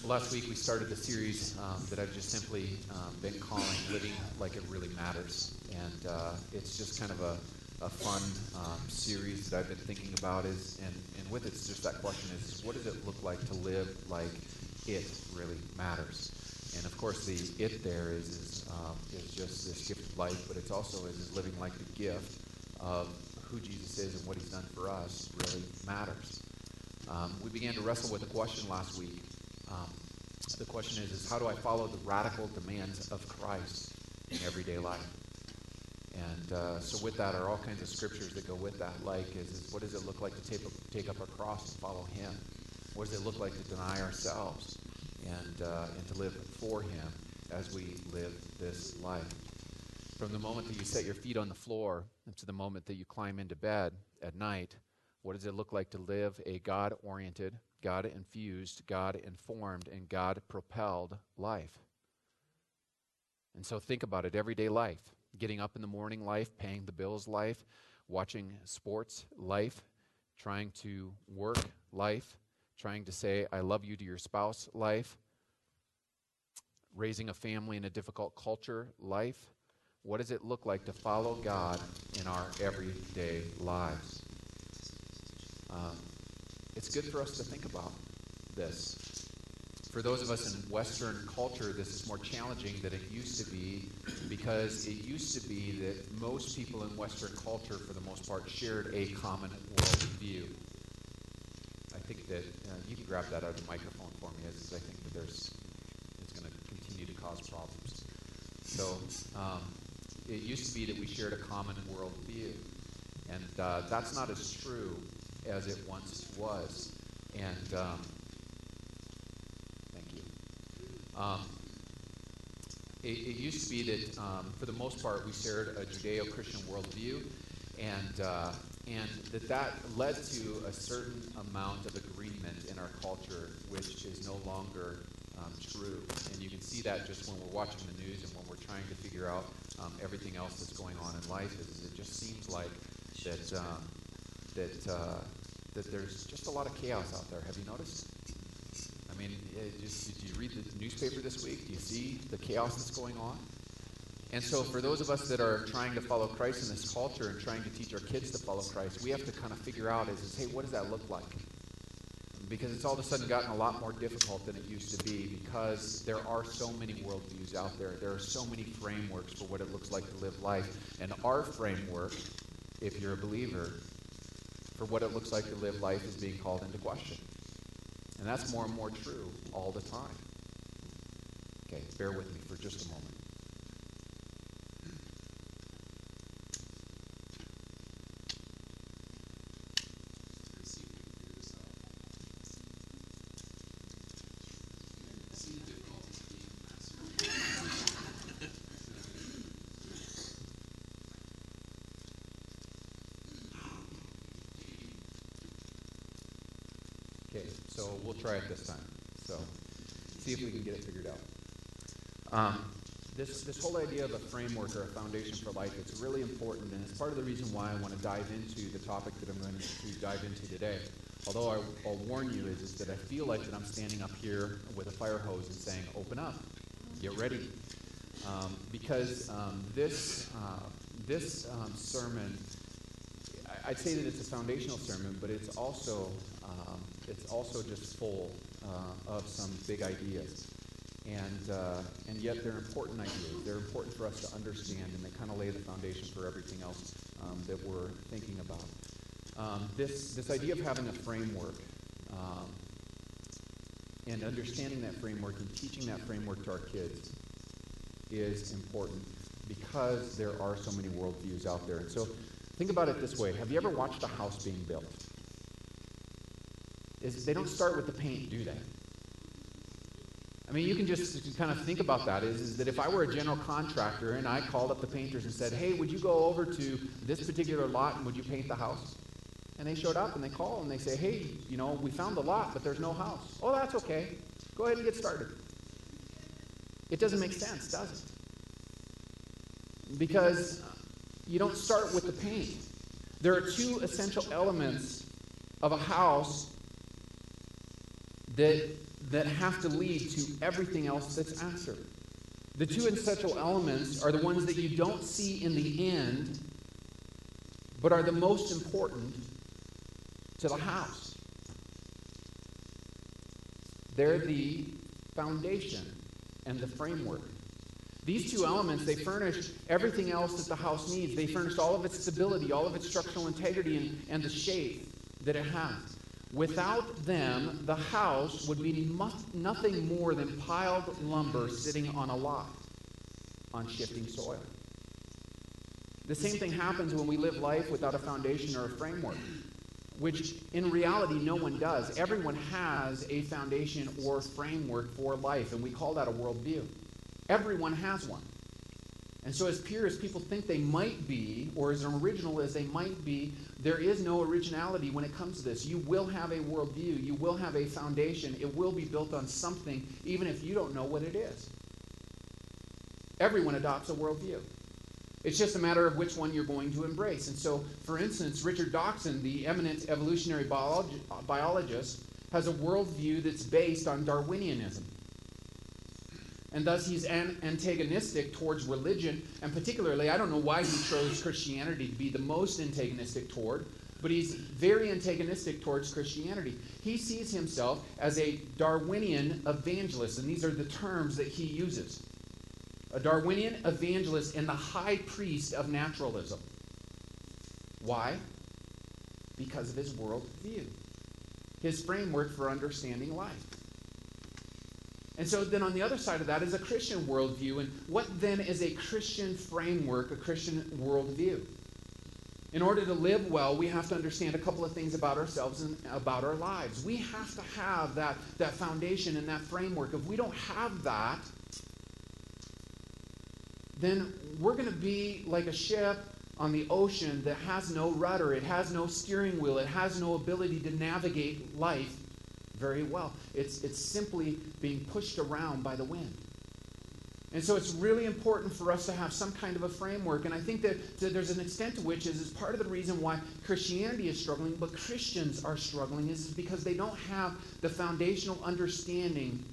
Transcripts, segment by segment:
Last week we started the series that I've just simply been calling Living Like It Really Matters. And it's just kind of a fun series that I've been thinking about and with it's just that question is, what does it look like to live like it really matters? And of course the it there is just this gift of life, but it's also is living like the gift of who Jesus is and what he's done for us really matters. We began to wrestle with the question last week. The question is how do I follow the radical demands of Christ in everyday life? And so with that are all kinds of scriptures that go with that, like is what does it look like to take up a cross and follow him? What does it look like to deny ourselves and to live for him as we live this life? From the moment that you set your feet on the floor to the moment that you climb into bed at night, what does it look like to live a God-oriented, God-infused, God-informed, and God-propelled life? And so think about it, everyday life. Getting up in the morning life, paying the bills life, watching sports life, trying to work life, trying to say I love you to your spouse life, raising a family in a difficult culture life. What does it look like to follow God in our everyday lives? It's good for us to think about this. For those of us in Western culture, this is more challenging than it used to be, because it used to be that most people in Western culture, for the most part, shared a common worldview. I think that you can grab that out of the microphone for me, as I think that it's going to continue to cause problems. So it used to be that we shared a common worldview, and that's not as true as it once was. And thank you. It used to be that, for the most part, we shared a Judeo-Christian worldview, and that led to a certain amount of agreement in our culture, which is no longer true. And you can see that just when we're watching the news and when we're trying to figure out everything else that's going on in life. Is it just seems like that there's just a lot of chaos out there. Have you noticed? I mean, did you read the newspaper this week? Do you see the chaos that's going on? And so for those of us that are trying to follow Christ in this culture and trying to teach our kids to follow Christ, we have to kind of figure out hey, what does that look like? Because it's all of a sudden gotten a lot more difficult than it used to be, because there are so many worldviews out there. There are so many frameworks for what it looks like to live life. And our framework, if you're a believer, for what it looks like to live life is being called into question. And that's more and more true all the time. Okay, bear with me for just a moment. Okay, so we'll try it this time. So, see if we can get it figured out. This whole idea of a framework or a foundation for life, it's really important, and it's part of the reason why I want to dive into the topic that I'm going to dive into today. Although I'll warn you is that I feel like that I'm standing up here with a fire hose and saying, open up, get ready. Because this sermon, I'd say that it's a foundational sermon, but it's also just full of some big ideas, and yet they're important ideas. They're important for us to understand, and they kind of lay the foundation for everything else that we're thinking about. This idea of having a framework and understanding that framework and teaching that framework to our kids is important, because there are so many worldviews out there. And so think about it this way. Have you ever watched a house being built? They don't start with the paint, do they? I mean, you can just kind of think about that, is that if I were a general contractor and I called up the painters and said, hey, would you go over to this particular lot and would you paint the house? And they showed up and they call and they say, hey, we found the lot, but there's no house. Oh, that's okay. Go ahead and get started. It doesn't make sense, does it? Because you don't start with the paint. There are two essential elements of a house that that have to lead to everything else that's after. The two essential elements are the ones that you don't see in the end, but are the most important to the house. They're the foundation and the framework. These two elements, they furnish everything else that the house needs. They furnish all of its stability, all of its structural integrity, and the shape that it has. Without them, the house would be nothing more than piled lumber sitting on a lot on shifting soil. The same thing happens when we live life without a foundation or a framework, which in reality no one does. Everyone has a foundation or framework for life, and we call that a worldview. Everyone has one. And so as pure as people think they might be, or as original as they might be, there is no originality when it comes to this. You will have a worldview. You will have a foundation. It will be built on something, even if you don't know what it is. Everyone adopts a worldview. It's just a matter of which one you're going to embrace. And so, for instance, Richard Dawkins, the eminent evolutionary biologist, has a worldview that's based on Darwinianism. And thus he's antagonistic towards religion, and particularly, I don't know why he chose Christianity to be the most antagonistic toward, but he's very antagonistic towards Christianity. He sees himself as a Darwinian evangelist, and these are the terms that he uses. A Darwinian evangelist and the high priest of naturalism. Why? Because of his worldview, his framework for understanding life. And so then on the other side of that is a Christian worldview. And what then is a Christian framework, a Christian worldview? In order to live well, we have to understand a couple of things about ourselves and about our lives. We have to have that foundation and that framework. If we don't have that, then we're going to be like a ship on the ocean that has no rudder. It has no steering wheel. It has no ability to navigate life very well. It's simply being pushed around by the wind. And so it's really important for us to have some kind of a framework. And I think that there's an extent to which is part of the reason why Christianity is struggling, but Christians are struggling, is because they don't have the foundational understanding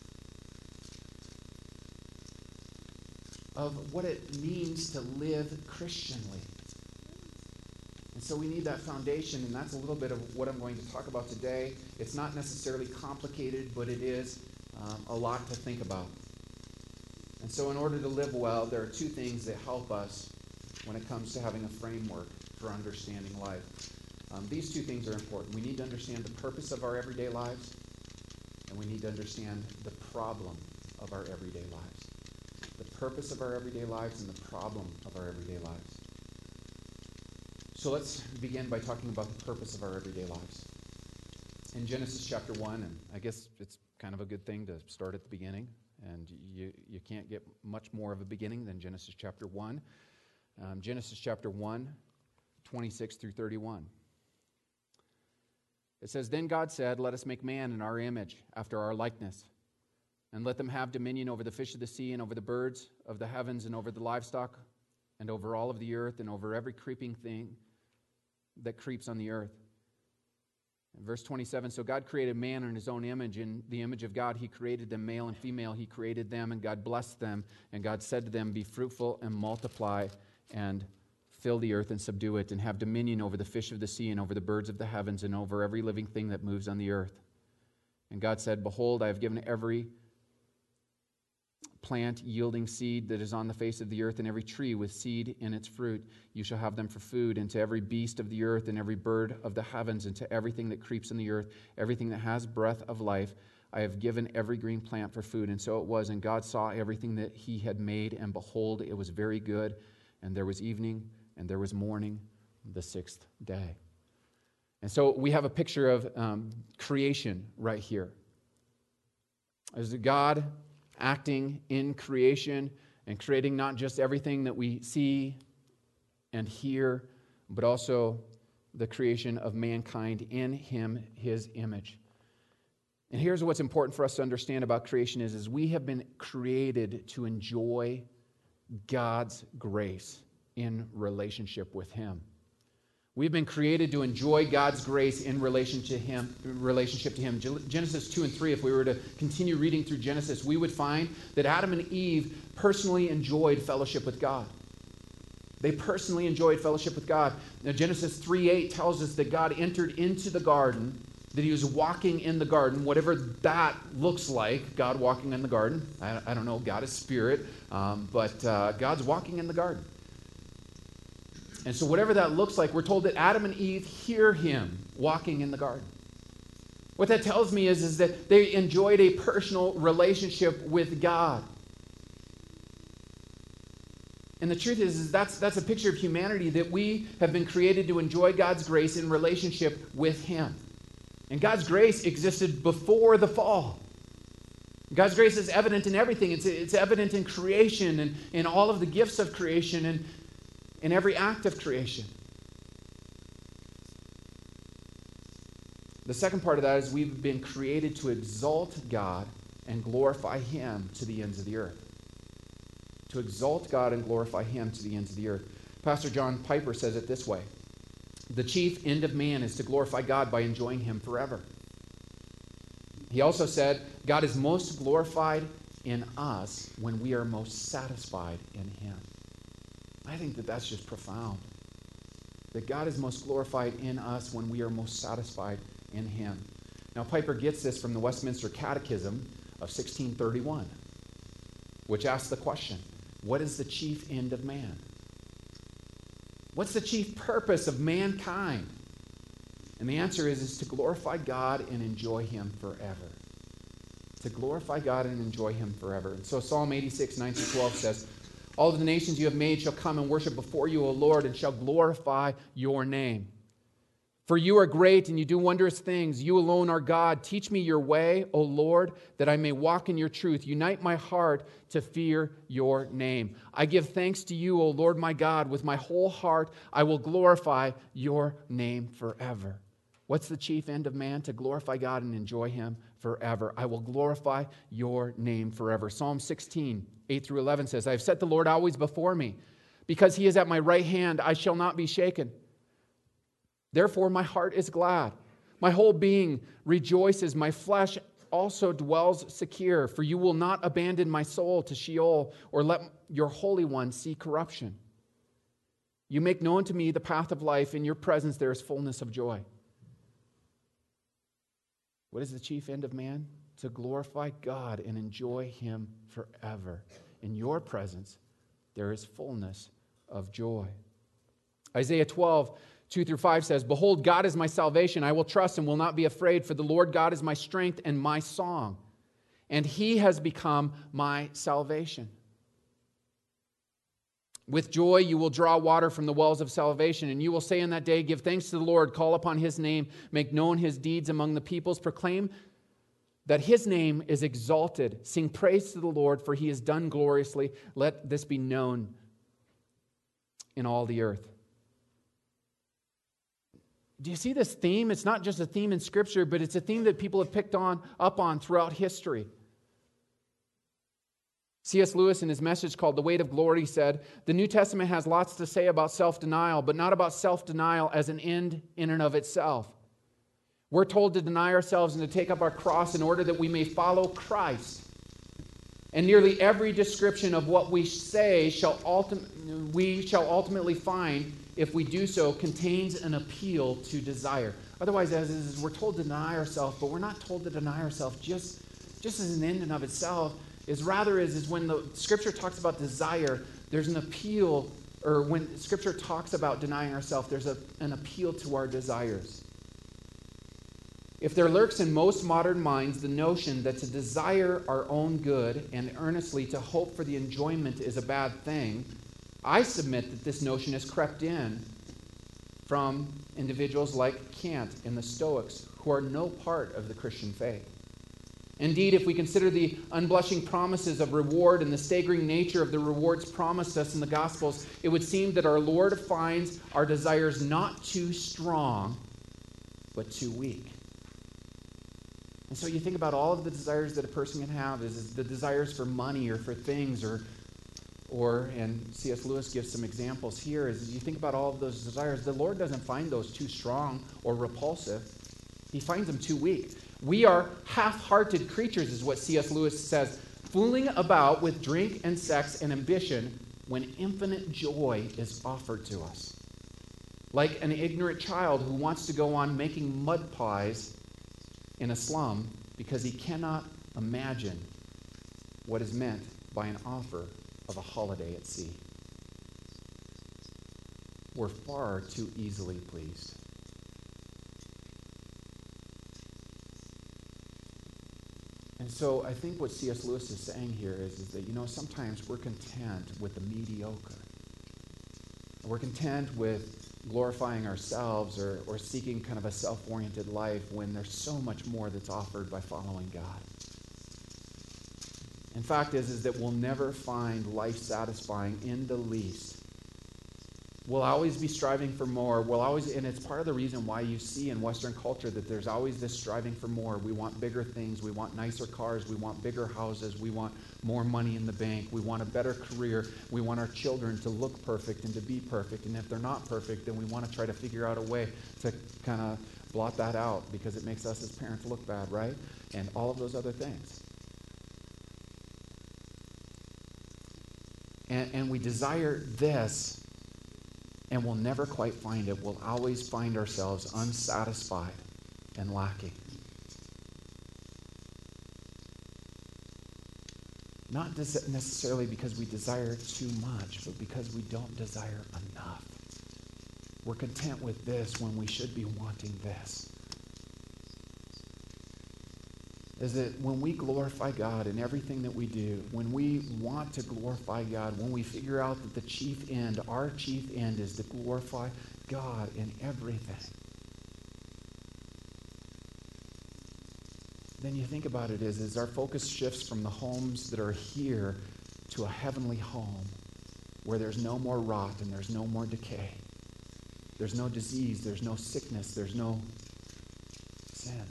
of what it means to live Christianly. And so we need that foundation, and that's a little bit of what I'm going to talk about today. It's not necessarily complicated, but it is a lot to think about. And so in order to live well, there are two things that help us when it comes to having a framework for understanding life. These two things are important. We need to understand the purpose of our everyday lives, and we need to understand the problem of our everyday lives. The purpose of our everyday lives and the problem of our everyday lives. So let's begin by talking about the purpose of our everyday lives. In Genesis chapter 1, and I guess it's kind of a good thing to start at the beginning, and you can't get much more of a beginning than Genesis chapter 1. Genesis chapter 1, 26 through 31. It says, "Then God said, 'Let us make man in our image, after our likeness, and let them have dominion over the fish of the sea, and over the birds of the heavens, and over the livestock, and over all of the earth, and over every creeping thing that creeps on the earth.'" In verse 27, "So God created man in his own image. In the image of God he created them, male and female he created them, and God blessed them. And God said to them, 'Be fruitful and multiply, and fill the earth and subdue it, and have dominion over the fish of the sea, and over the birds of the heavens, and over every living thing that moves on the earth.' And God said, 'Behold, I have given every plant yielding seed that is on the face of the earth, and every tree with seed in its fruit. You shall have them for food, and to every beast of the earth, and every bird of the heavens, and to everything that creeps on the earth, everything that has breath of life, I have given every green plant for food.' And so it was. And God saw everything that he had made, and behold, it was very good. And there was evening, and there was morning, the sixth day." And so we have a picture of creation right here. There's a God acting in creation and creating not just everything that we see and hear, but also the creation of mankind in him, his image. And here's what's important for us to understand about creation is we have been created to enjoy God's grace in relationship with him. We've been created to enjoy God's grace in relationship to Him. Genesis 2 and 3, if we were to continue reading through Genesis, we would find that Adam and Eve personally enjoyed fellowship with God. They personally enjoyed fellowship with God. Now, Genesis 3:8 tells us that God entered into the garden, that He was walking in the garden, whatever that looks like, God walking in the garden. I don't know, God is spirit, but God's walking in the garden. And so whatever that looks like, we're told that Adam and Eve hear Him walking in the garden. What that tells me is that they enjoyed a personal relationship with God. And the truth is that's a picture of humanity, that we have been created to enjoy God's grace in relationship with Him. And God's grace existed before the fall. God's grace is evident in everything. It's evident in creation and in all of the gifts of creation and in every act of creation. The second part of that is we've been created to exalt God and glorify Him to the ends of the earth. To exalt God and glorify Him to the ends of the earth. Pastor John Piper says it this way: the chief end of man is to glorify God by enjoying Him forever. He also said, God is most glorified in us when we are most satisfied in Him. I think that that's just profound. That God is most glorified in us when we are most satisfied in Him. Now, Piper gets this from the Westminster Catechism of 1631, which asks the question, what is the chief end of man? What's the chief purpose of mankind? And the answer is to glorify God and enjoy Him forever. To glorify God and enjoy Him forever. And so Psalm 86, 9-12 says, all of the nations you have made shall come and worship before you, O Lord, and shall glorify your name. For you are great and you do wondrous things. You alone are God. Teach me your way, O Lord, that I may walk in your truth. Unite my heart to fear your name. I give thanks to you, O Lord my God. With my whole heart I will glorify your name forever. What's the chief end of man? To glorify God and enjoy Him forever. I will glorify your name forever. Psalm 16, 8-11 says, I have set the Lord always before me. Because He is at my right hand, I shall not be shaken. Therefore my heart is glad. My whole being rejoices. My flesh also dwells secure. For you will not abandon my soul to Sheol, or let your Holy One see corruption. You make known to me the path of life. In your presence there is fullness of joy. What is the chief end of man? To glorify God and enjoy Him forever. In your presence, there is fullness of joy. Isaiah 12, 2-5 says, behold, God is my salvation. I will trust and will not be afraid, for the Lord God is my strength and my song, and He has become my salvation. With joy you will draw water from the wells of salvation, and you will say in that day, give thanks to the Lord, call upon His name, make known His deeds among the peoples, proclaim that His name is exalted. Sing praise to the Lord, for He has done gloriously. Let this be known in all the earth. Do you see this theme? It's not just a theme in Scripture, but it's a theme that people have picked up on throughout history. C.S. Lewis, in his message called The Weight of Glory, said, the New Testament has lots to say about self-denial, but not about self-denial as an end in and of itself. We're told to deny ourselves and to take up our cross in order that we may follow Christ. And nearly every description of what we say we shall ultimately find, if we do so, contains an appeal to desire. Otherwise, as we're told to deny ourselves, but we're not told to deny ourselves just as an end in and of itself. Is when the Scripture talks about desire, there's an appeal, or when Scripture talks about denying ourselves, there's an appeal to our desires. If there lurks in most modern minds the notion that to desire our own good and earnestly to hope for the enjoyment is a bad thing, I submit that this notion has crept in from individuals like Kant and the Stoics, who are no part of the Christian faith. Indeed, if we consider the unblushing promises of reward and the staggering nature of the rewards promised us in the Gospels, it would seem that our Lord finds our desires not too strong, but too weak. And so you think about all of the desires that a person can have, is the desires for money or for things and C.S. Lewis gives some examples here, is you think about all of those desires, the Lord doesn't find those too strong or repulsive. He finds them too weak. We are half-hearted creatures, is what C.S. Lewis says, fooling about with drink and sex and ambition when infinite joy is offered to us. Like an ignorant child who wants to go on making mud pies in a slum because he cannot imagine what is meant by an offer of a holiday at sea. We're far too easily pleased. And so I think what C.S. Lewis is saying here is that, sometimes we're content with the mediocre. We're content with glorifying ourselves or seeking kind of a self-oriented life when there's so much more that's offered by following God. In fact is that we'll never find life satisfying in the least. We'll always be striving for more. And it's part of the reason why you see in Western culture that there's always this striving for more. We want bigger things. We want nicer cars. We want bigger houses. We want more money in the bank. We want a better career. We want our children to look perfect and to be perfect. And if they're not perfect, then we want to try to figure out a way to kind of blot that out because it makes us as parents look bad, right? And all of those other things. And we desire this, and we'll never quite find it. We'll always find ourselves unsatisfied and lacking. Not necessarily because we desire too much, but because we don't desire enough. We're content with this when we should be wanting this. Is that when we glorify God in everything that we do, when we want to glorify God, when we figure out that the chief end, our chief end is to glorify God in everything, then you think about it is our focus shifts from the homes that are here to a heavenly home where there's no more rot and there's no more decay. There's no disease, there's no sickness, there's no sin.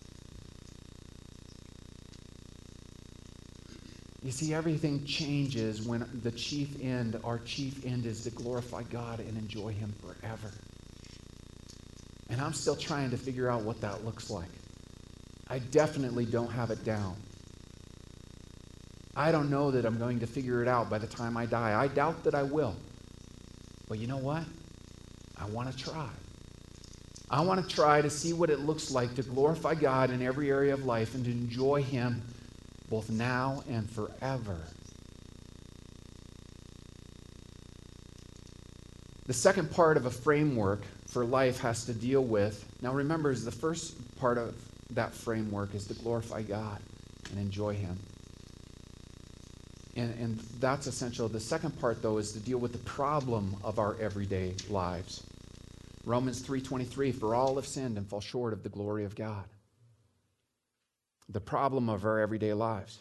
You see, everything changes when the chief end, our chief end, is to glorify God and enjoy Him forever. And I'm still trying to figure out what that looks like. I definitely don't have it down. I don't know that I'm going to figure it out by the time I die. I doubt that I will. But you know what? I want to try. I want to try to see what it looks like to glorify God in every area of life and to enjoy Him both now and forever. The second part of a framework for life has to deal with, now remember, the first part of that framework is to glorify God and enjoy Him. And that's essential. The second part, though, is to deal with the problem of our everyday lives. Romans 3:23, for all have sinned and fall short of the glory of God. The problem of our everyday lives.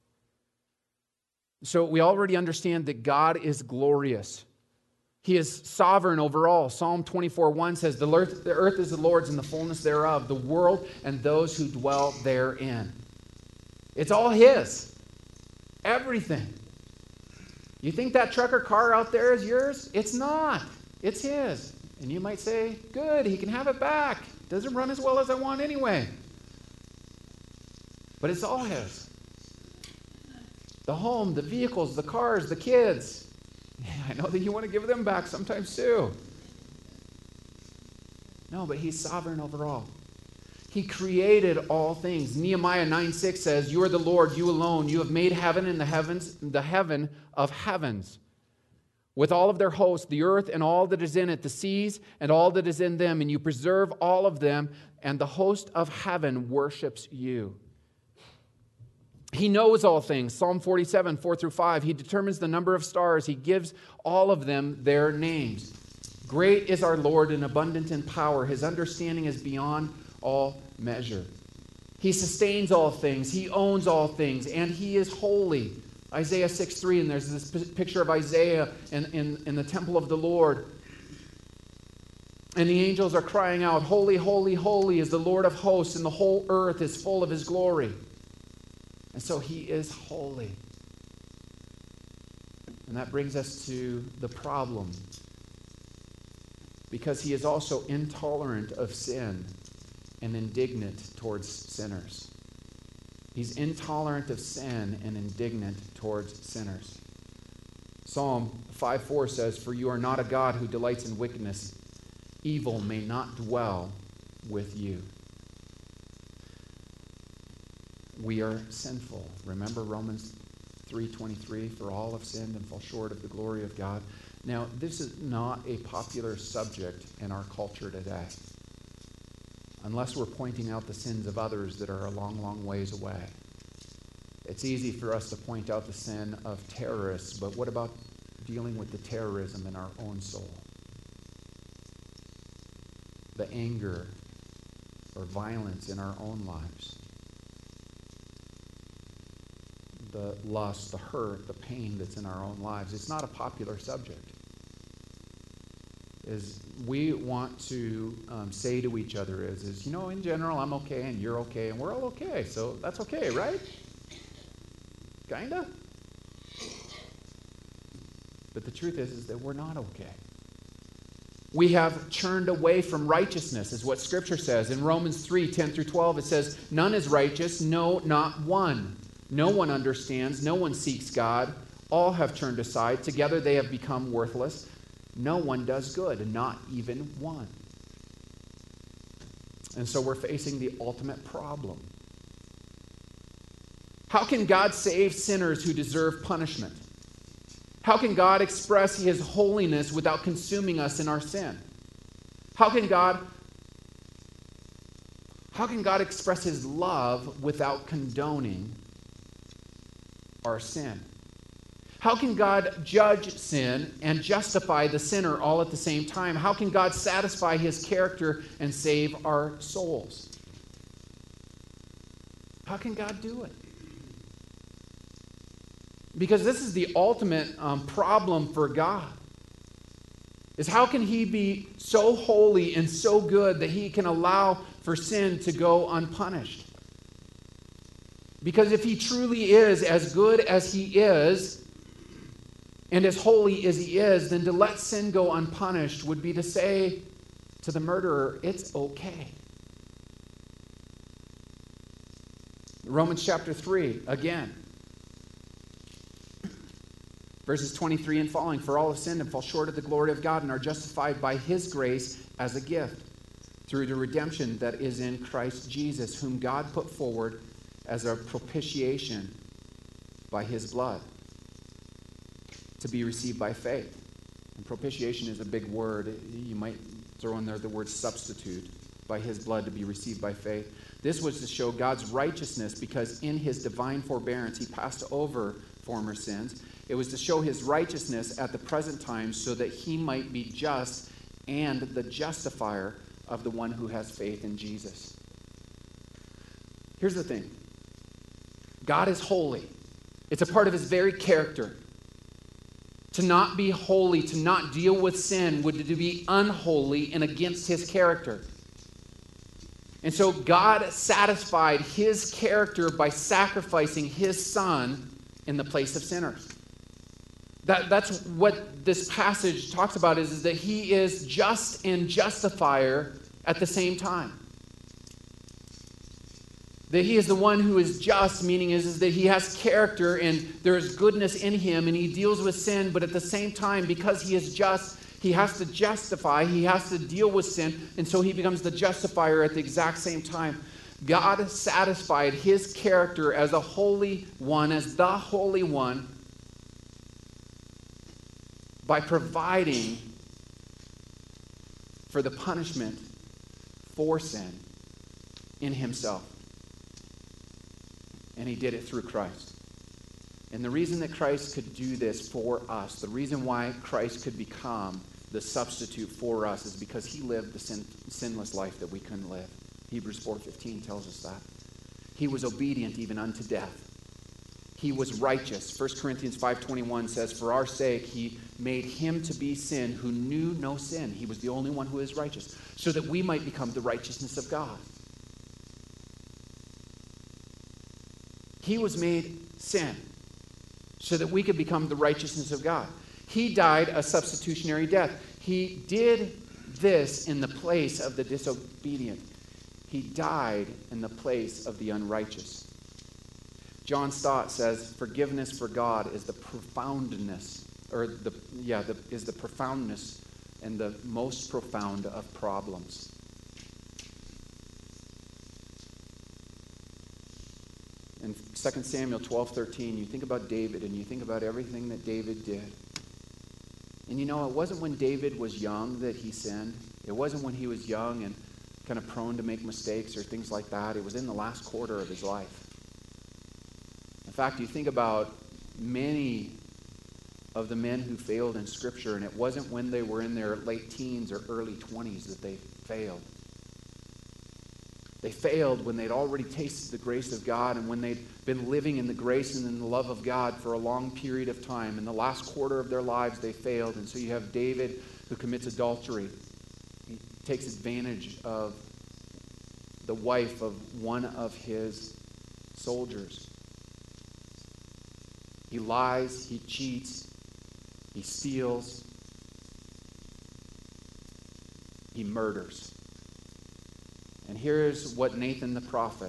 So we already understand that God is glorious. He is sovereign over all. Psalm 24:1 says, the earth is the Lord's and the fullness thereof, the world and those who dwell therein. It's all His. Everything. You think that truck or car out there is yours? It's not. It's His. And you might say, good, He can have it back. Doesn't run as well as I want anyway. But it's all His. The home, the vehicles, the cars, the kids. Yeah, I know that you want to give them back sometimes too. No, but He's sovereign over all. He created all things. Nehemiah 9:6 says, you are the Lord, you alone. You have made heaven and the heaven of heavens, with all of their hosts, the earth and all that is in it, the seas and all that is in them, and you preserve all of them, and the host of heaven worships you. He knows all things. Psalm 47, 4-5. He determines the number of stars. He gives all of them their names. Great is our Lord and abundant in power. His understanding is beyond all measure. He sustains all things. He owns all things. And He is holy. Isaiah 6:3, and there's this picture of Isaiah in the temple of the Lord. And the angels are crying out, holy, holy, holy is the Lord of hosts, and the whole earth is full of His glory. And so He is holy. And that brings us to the problem. Because he is also intolerant of sin and indignant towards sinners. He's intolerant of sin and indignant towards sinners. Psalm 5:4 says, "For you are not a God who delights in wickedness. Evil may not dwell with you." We are sinful. Remember Romans 3:23, "For all have sinned and fall short of the glory of God." Now, this is not a popular subject in our culture today, unless we're pointing out the sins of others that are a long, long ways away. It's easy for us to point out the sin of terrorists, but what about dealing with the terrorism in our own soul? The anger or violence in our own lives. The lust, the hurt, the pain that's in our own lives. It's not a popular subject. Is we want to say to each other is, in general, I'm okay and you're okay and we're all okay, so that's okay, right? Kinda? But the truth is that we're not okay. We have turned away from righteousness, is what Scripture says. In Romans 3:10-12, it says, "None is righteous, no, not one. No one understands, no one seeks God. All have turned aside. Together they have become worthless. No one does good, not even one." And so we're facing the ultimate problem. How can God save sinners who deserve punishment? How can God express his holiness without consuming us in our sin? How can God express his love without condoning our sin? How can God judge sin and justify the sinner all at the same time? How can God satisfy his character and save our souls? How can God do it? Because this is the ultimate problem for God. Is how can he be so holy and so good that he can allow for sin to go unpunished? Because if he truly is as good as he is, and as holy as he is, then to let sin go unpunished would be to say to the murderer, it's okay. Romans chapter 3, again. Verses 23 and following, "For all have sinned and fall short of the glory of God and are justified by his grace as a gift through the redemption that is in Christ Jesus, whom God put forward as a propitiation by his blood, to be received by faith." And propitiation is a big word. You might throw in there the word substitute. By his blood to be received by faith. This was to show God's righteousness because in his divine forbearance he passed over former sins. It was to show his righteousness at the present time so that he might be just and the justifier of the one who has faith in Jesus. Here's the thing. God is holy. It's a part of his very character. To not be holy, to not deal with sin, would be unholy and against his character. And so God satisfied his character by sacrificing his son in the place of sinners. That's what this passage talks about, is that he is just and justifier at the same time. That he is the one who is just, meaning is that he has character and there is goodness in him and he deals with sin, but at the same time, because he is just, he has to justify, he has to deal with sin, and so he becomes the justifier at the exact same time. God satisfied his character as a holy one, as the Holy One, by providing for the punishment for sin in himself. And he did it through Christ. And the reason that Christ could do this for us, the reason why Christ could become the substitute for us, is because he lived the sinless life that we couldn't live. Hebrews 4:15 tells us that. He was obedient even unto death. He was righteous. 1 Corinthians 5:21 says, "For our sake he made him to be sin who knew no sin." He was the only one who is righteous, so that we might become the righteousness of God. He was made sin so that we could become the righteousness of God. He died a substitutionary death. He did this in the place of the disobedient. He died in the place of the unrighteous. John Stott says, forgiveness for God is the profoundness, is the profoundness and the most profound of problems. In 2 Samuel 12:13, you think about David and you think about everything that David did. And you know, it wasn't when David was young that he sinned. It wasn't when he was young and kind of prone to make mistakes or things like that. It was in the last quarter of his life. In fact, you think about many of the men who failed in Scripture, and it wasn't when they were in their late teens or early 20s that they failed. They failed when they'd already tasted the grace of God and when they'd been living in the grace and in the love of God for a long period of time. In the last quarter of their lives, they failed. And so you have David who commits adultery. He takes advantage of the wife of one of his soldiers. He lies, he cheats, he steals, he murders. And here's what Nathan the prophet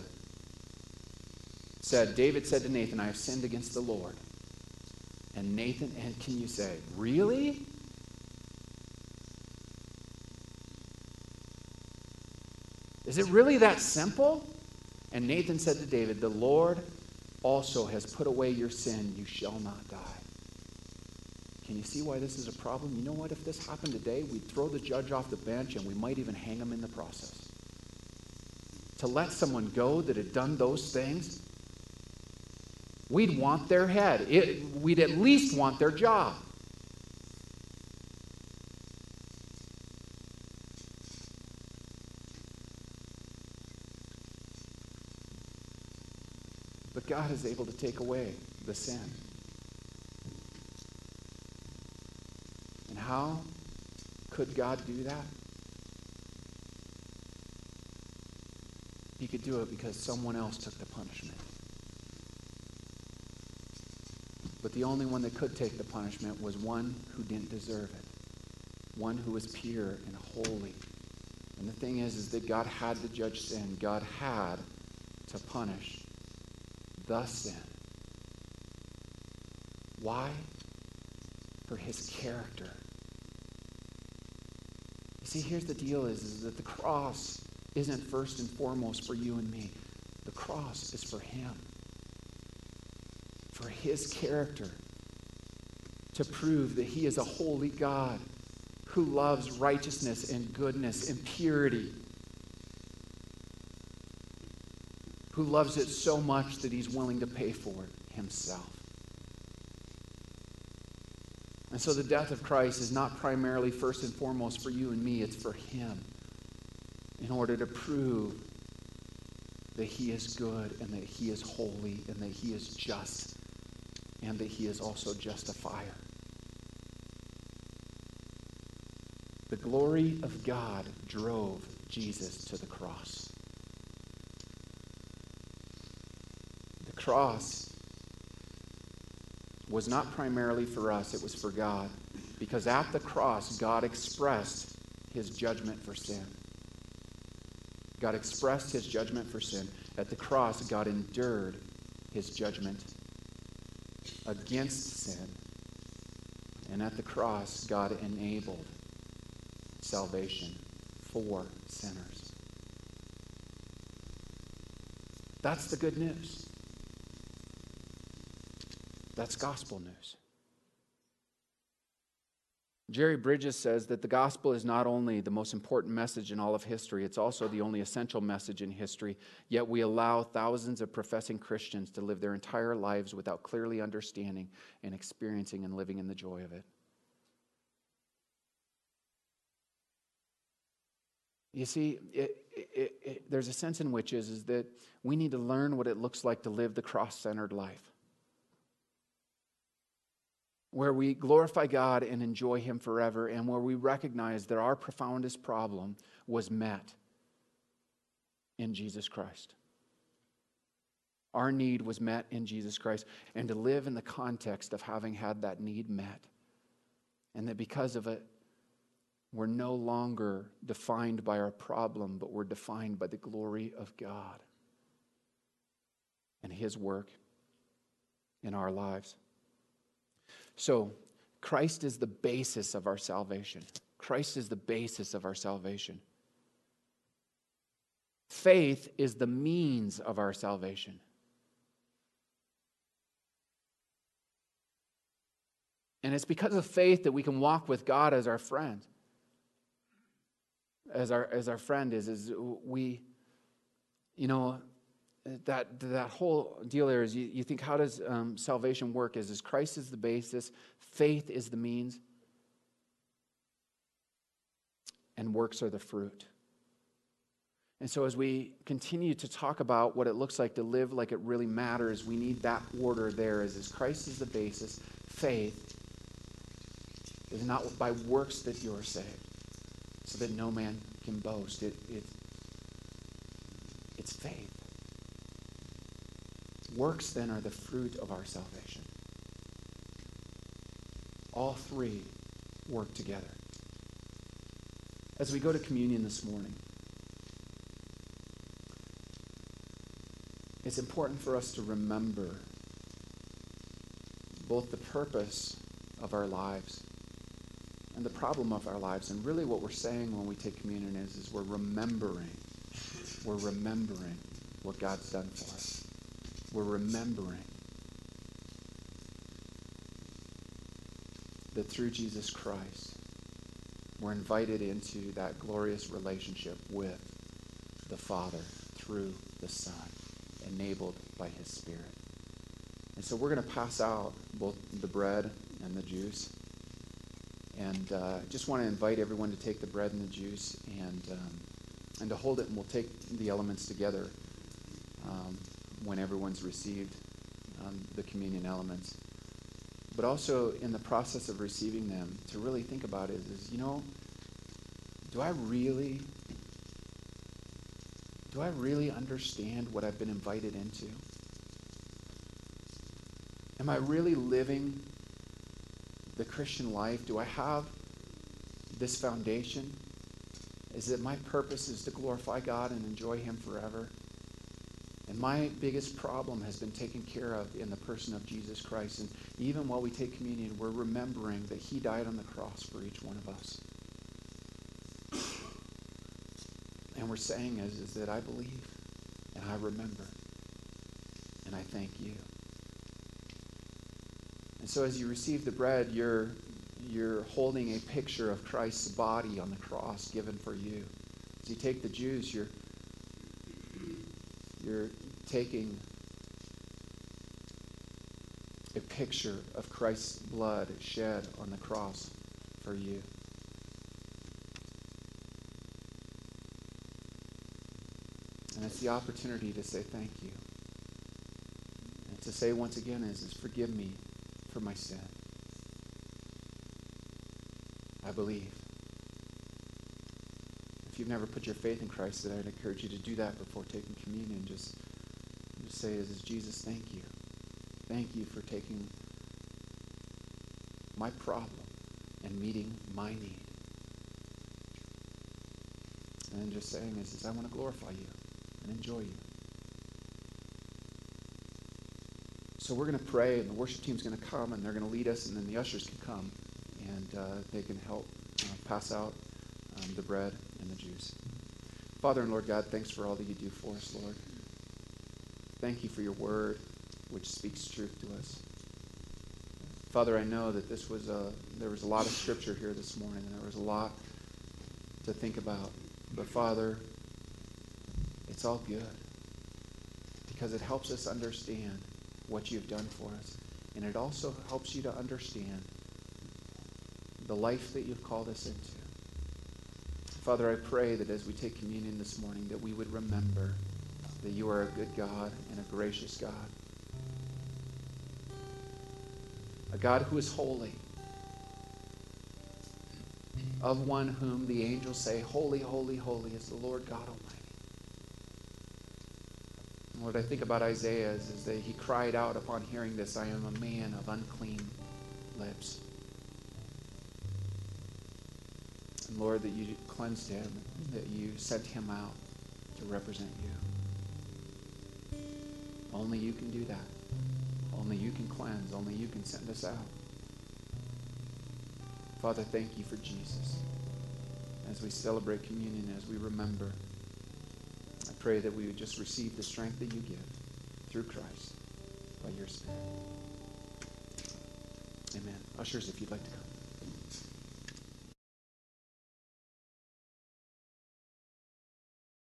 said. David said to Nathan, I have sinned against the Lord. And Nathan, and can you say, really? Is it really that simple? And Nathan said to David, the Lord also has put away your sin. You shall not die. Can you see why this is a problem? You know what? If this happened today, we'd throw the judge off the bench and we might even hang him in the process. To let someone go that had done those things, we'd want their head. We'd at least want their job. But God is able to take away the sin. And how could God do that? He could do it because someone else took the punishment. But the only one that could take the punishment was one who didn't deserve it. One who was pure and holy. And the thing is that God had to judge sin. God had to punish the sin. Why? For his character. You see, here's the deal is that the cross isn't first and foremost for you and me. The cross is for him. For his character. To prove that he is a holy God who loves righteousness and goodness and purity. Who loves it so much that he's willing to pay for it himself. And so the death of Christ is not primarily first and foremost for you and me. It's for him. In order to prove that he is good and that he is holy and that he is just and that he is also justifier. The glory of God drove Jesus to the cross. The cross was not primarily for us, it was for God. Because at the cross, God expressed his judgment for sin. God expressed his judgment for sin. At the cross, God endured his judgment against sin. And at the cross, God enabled salvation for sinners. That's the good news. That's gospel news. Jerry Bridges says that the gospel is not only the most important message in all of history, it's also the only essential message in history, yet we allow thousands of professing Christians to live their entire lives without clearly understanding and experiencing and living in the joy of it. You see, there's a sense in which is that we need to learn what it looks like to live the cross-centered life, where we glorify God and enjoy him forever, and where we recognize that our profoundest problem was met in Jesus Christ. Our need was met in Jesus Christ. And to live in the context of having had that need met. And that because of it, we're no longer defined by our problem, but we're defined by the glory of God and His work in our lives. So, Christ is the basis of our salvation. Christ is the basis of our salvation. Faith is the means of our salvation. And it's because of faith that we can walk with God as our friend. As our friend is we, that whole deal there is you think, how does salvation work? Is Christ is the basis, faith is the means, and works are the fruit. And so as we continue to talk about what it looks like to live like it really matters, we need that order there. As Christ is the basis, faith is not by works that you are saved, so that no man can boast. It's faith. Works then are the fruit of our salvation. All three work together. As we go to communion this morning, it's important for us to remember both the purpose of our lives and the problem of our lives. And really what we're saying when we take communion is we're remembering what God's done for us. We're remembering that through Jesus Christ, we're invited into that glorious relationship with the Father through the Son, enabled by His Spirit. And so we're going to pass out both the bread and the juice. And just want to invite everyone to take the bread and the juice and to hold it, and we'll take the elements together when everyone's received the communion elements. But also in the process of receiving them, to really think about it is, do I really understand what I've been invited into? Am I really living the Christian life? Do I have this foundation? Is that my purpose is to glorify God and enjoy Him forever? And my biggest problem has been taken care of in the person of Jesus Christ. And even while we take communion, we're remembering that He died on the cross for each one of us. And we're saying is that I believe and I remember and I thank you. And so as you receive the bread, you're holding a picture of Christ's body on the cross given for you. As you take the juice, you're taking a picture of Christ's blood shed on the cross for you. And it's the opportunity to say thank you. And to say once again is forgive me for my sin. I believe. If you've never put your faith in Christ, then I'd encourage you to do that before taking communion. Just say, is Jesus, thank you. Thank you for taking my problem and meeting my need. And then just saying is I want to glorify you and enjoy you. So we're going to pray, and the worship team's going to come, and they're going to lead us, and then the ushers can come, and they can help pass out the bread and the juice. Father and Lord God, thanks for all that you do for us, Lord. Thank you for your word, which speaks truth to us. Father, I know that there was a lot of scripture here this morning, and there was a lot to think about. But Father, it's all good, because it helps us understand what you've done for us. And it also helps you to understand the life that you've called us into. Father, I pray that as we take communion this morning, that we would remember that you are a good God and a gracious God. A God who is holy. Of one whom the angels say, holy, holy, holy is the Lord God Almighty. And what I think about Isaiah is that he cried out upon hearing this, I am a man of unclean lips. And Lord, that you cleansed him, that you sent him out to represent you. Only you can do that. Only you can cleanse. Only you can send us out. Father, thank you for Jesus. As we celebrate communion, as we remember, I pray that we would just receive the strength that you give through Christ by your Spirit. Amen. Ushers, if you'd like to come.